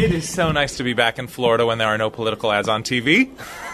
It is so nice to be back in Florida when there are no political ads on TV.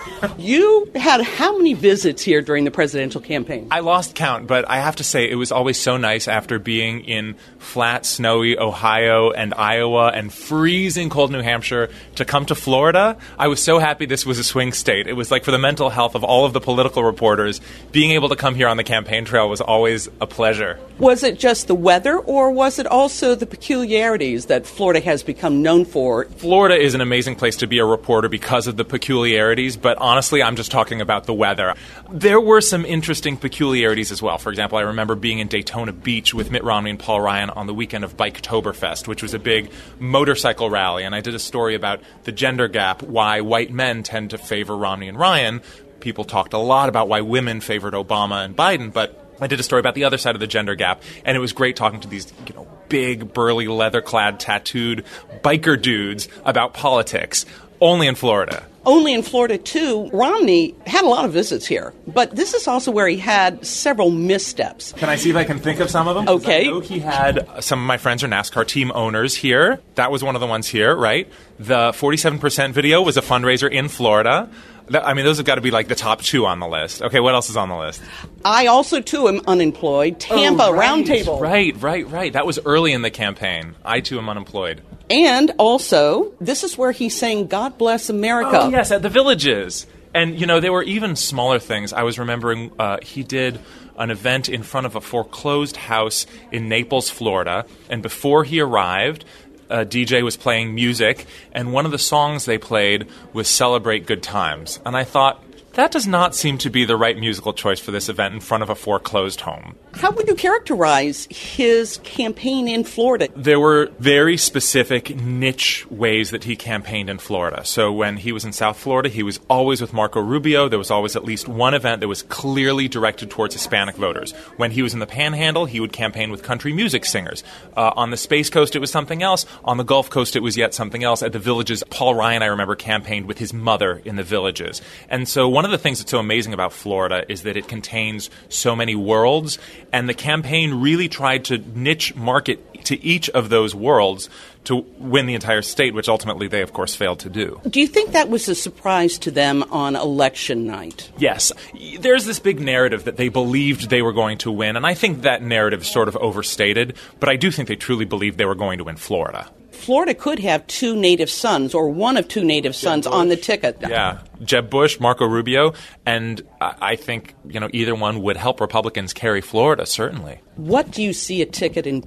You had how many visits here during the presidential campaign? I lost count, but I have to say it was always so nice after being in flat, snowy Ohio and Iowa and freezing cold New Hampshire to come to Florida. I was so happy this was a swing state. It was like for the mental health of all of the political reporters, being able to come here on the campaign trail was always a pleasure. Was it just the weather, or was it also the peculiarities that Florida has become known for? Florida is an amazing place to be a reporter because of the peculiarities, but honestly, I'm just talking about the weather. There were some interesting peculiarities as well. For example, I remember being in Daytona Beach with Mitt Romney and Paul Ryan on the weekend of Biketoberfest, which was a big motorcycle rally, and I did a story about the gender gap, why white men tend to favor Romney and Ryan. People talked a lot about why women favored Obama and Biden, but I did a story about the other side of the gender gap, and it was great talking to these, big, burly, leather-clad, tattooed biker dudes about politics, only in Florida. Only in Florida, too. Romney had a lot of visits here, but this is also where he had several missteps. Can I see if I can think of some of them? Okay. I know he had some of my friends are NASCAR team owners here. That was one of the ones here, right? The 47% video was a fundraiser in Florida. Those have got to be like the top two on the list. Okay, what else is on the list? I also, too, am unemployed. Tampa Roundtable. Right. That was early in the campaign. I, too, am unemployed. And also, this is where he's saying, God bless America. Oh, yes, at the Villages. And, there were even smaller things. I was remembering he did an event in front of a foreclosed house in Naples, Florida. And before he arrived, a DJ was playing music, and one of the songs they played was Celebrate Good Times. And I thought, that does not seem to be the right musical choice for this event in front of a foreclosed home. How would you characterize his campaign in Florida? There were very specific niche ways that he campaigned in Florida. So when he was in South Florida, he was always with Marco Rubio. There was always at least one event that was clearly directed towards Hispanic voters. When he was in the Panhandle, he would campaign with country music singers. On the Space Coast, it was something else. On the Gulf Coast, it was yet something else. At the Villages, Paul Ryan, I remember, campaigned with his mother in the Villages. And so one of the things that's so amazing about Florida is that it contains so many worlds, and the campaign really tried to niche market to each of those worlds to win the entire state, which ultimately they, of course, failed to do. Do you think that was a surprise to them on election night? Yes. There's this big narrative that they believed they were going to win, and I think that narrative is sort of overstated, but I do think they truly believed they were going to win Florida. Florida could have two native sons, or one of two native sons on the ticket. Yeah, Jeb Bush, Marco Rubio, and I think, either one would help Republicans carry Florida, certainly. What do you see a ticket in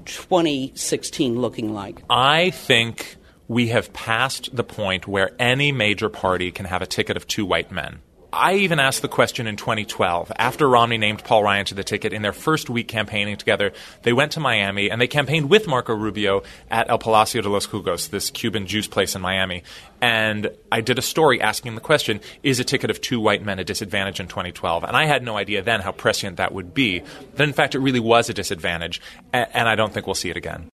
2016 looking like? I think we have passed the point where any major party can have a ticket of two white men. I even asked the question in 2012. After Romney named Paul Ryan to the ticket, in their first week campaigning together, they went to Miami and they campaigned with Marco Rubio at El Palacio de los Jugos, this Cuban juice place in Miami. And I did a story asking the question, is a ticket of two white men a disadvantage in 2012? And I had no idea then how prescient that would be. But in fact, it really was a disadvantage, and I don't think we'll see it again.